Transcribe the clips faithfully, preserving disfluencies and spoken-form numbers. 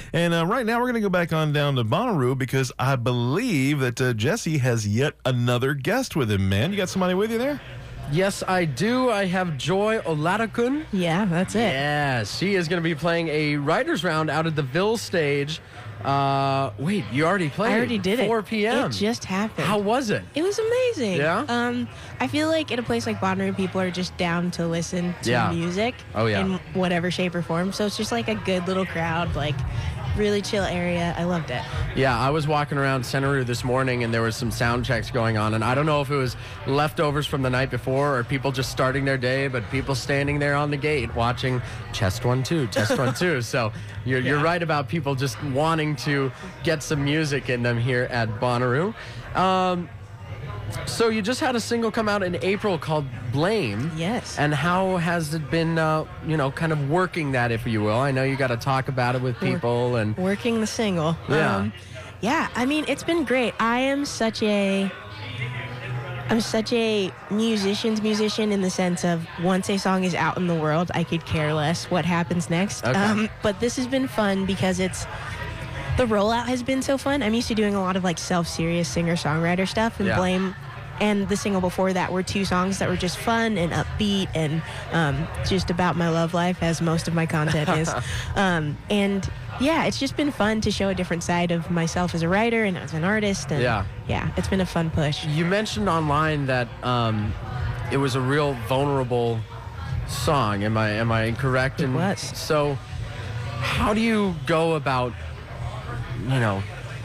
And uh, right now we're going to go back on down to Bonnaroo because I believe that uh, Jesse has yet another guest with him, man. You got somebody with you there? Yes, I do. I have Joy Oladokun. Yeah, that's it. Yeah, she is going to be playing a writer's round out at the Ville stage. Uh, wait, you already played? I already did it. four p.m. It just happened. How was it? It was amazing. Yeah? Um, I feel like in a place like Bonnaroo, people are just down to listen to Yeah. music. Oh, yeah. In whatever shape or form. So it's just like a good little crowd, like really chill area. I loved it. Yeah, I was walking around Centeroo this morning and there was some sound checks going on, and I don't know if it was leftovers from the night before or people just starting their day, but people standing there on the gate watching Chest One Two, Chest One Two. So you're you're Yeah. right about people just wanting to get some music in them here at Bonnaroo. Um, so you just had a single come out in April called Blame. Yes. And how has it been, uh, you know, kind of working that, if you will? I know you got to talk about it with people and. Working the single. Yeah. Um, yeah, I mean, it's been great. I am such a I'm such a musician's musician in the sense of once a song is out in the world, I could care less what happens next. Okay. Um, but this has been fun because it's the rollout has been so fun. I'm used to doing a lot of like self-serious singer-songwriter stuff, and Yeah. Blame and the single before that were two songs that were just fun and upbeat and um, just about my love life, as most of my content is. um, and yeah, it's just been fun to show a different side of myself as a writer and as an artist. And Yeah. yeah, it's been a fun push. You mentioned online that um, it was a real vulnerable song. Am I am I correct? It And was. So, how do you go about, you know,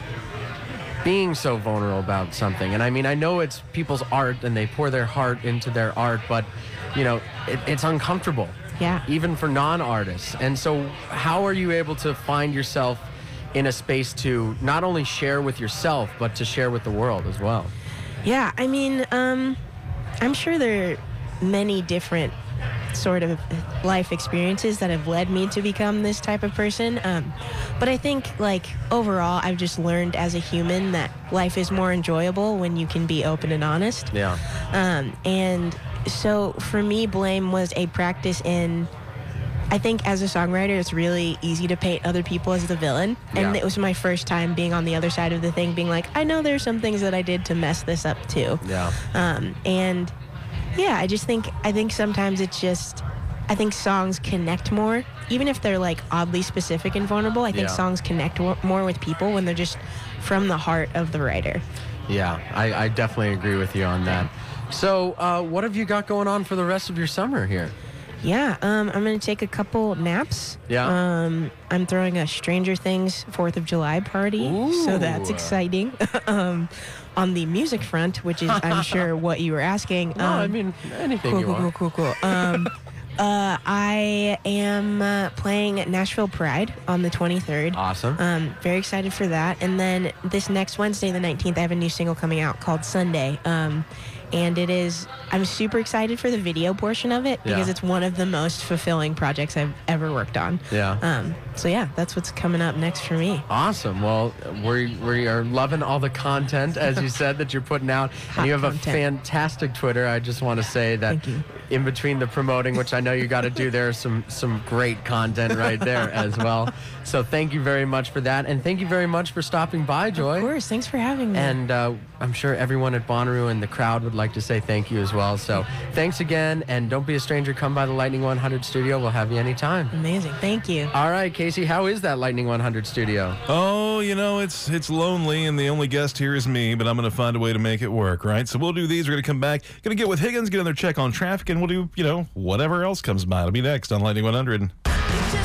being so vulnerable about something? And I mean, I know it's people's art and they pour their heart into their art, but you know, it, it's uncomfortable. Yeah. Even for non-artists. And so, how are you able to find yourself in a space to not only share with yourself, but to share with the world as well? Yeah, I mean, um, I'm sure there are many different sort of life experiences that have led me to become this type of person. Um, but I think, like, overall, I've just learned as a human that life is more enjoyable when you can be open and honest. Yeah. Um, and so for me, Blame was a practice in, I think as a songwriter, it's really easy to paint other people as the villain. And Yeah. it was my first time being on the other side of the thing, being like, I know there's some things that I did to mess this up too. Yeah. Um, and yeah, I just think, I think sometimes it's just, I think songs connect more, even if they're like oddly specific and vulnerable. I think Yeah. songs connect wo- more with people when they're just from the heart of the writer. Yeah, I, I definitely agree with you on that. So, uh, what have you got going on for the rest of your summer here? Yeah, um, I'm going to take a couple naps. Yeah. Um, I'm throwing a Stranger Things fourth of July party, so that's Ooh. exciting. um, on the music front, which is, I'm sure, what you were asking. No, um, I mean, anything cool, you cool, want. cool, cool, cool. Um, uh, I am uh, playing Nashville Pride on the twenty-third. Awesome. Um, very excited for that. And then this next Wednesday, the nineteenth, I have a new single coming out called Sunday. Um, and it is, I'm super excited for the video portion of it because Yeah. it's one of the most fulfilling projects I've ever worked on. Yeah. Um, so yeah, that's what's coming up next for me. Awesome. Well, we we are loving all the content, as you said, that you're putting out. Hot And you have content. a fantastic Twitter. I just want to say that Thank you. in between the promoting, which I know you got to do, there's some, some great content right there as well. So thank you very much for that. And thank you very much for stopping by, Joy. Of course, thanks for having me. And uh, I'm sure everyone at Bonnaroo and the crowd would like to say thank you as well. So thanks again, and don't be a stranger. Come by the Lightning one hundred studio. We'll have you anytime. Amazing, thank you. All right, Casey, how is that Lightning one hundred studio? Oh, you know, it's it's lonely, and the only guest here is me, but I'm going to find a way to make it work, right? So we'll do these. We're going to come back, going to get with Higgins, get another check on traffic, and we'll do, you know, whatever else comes by. It'll be next on Lightning one hundred.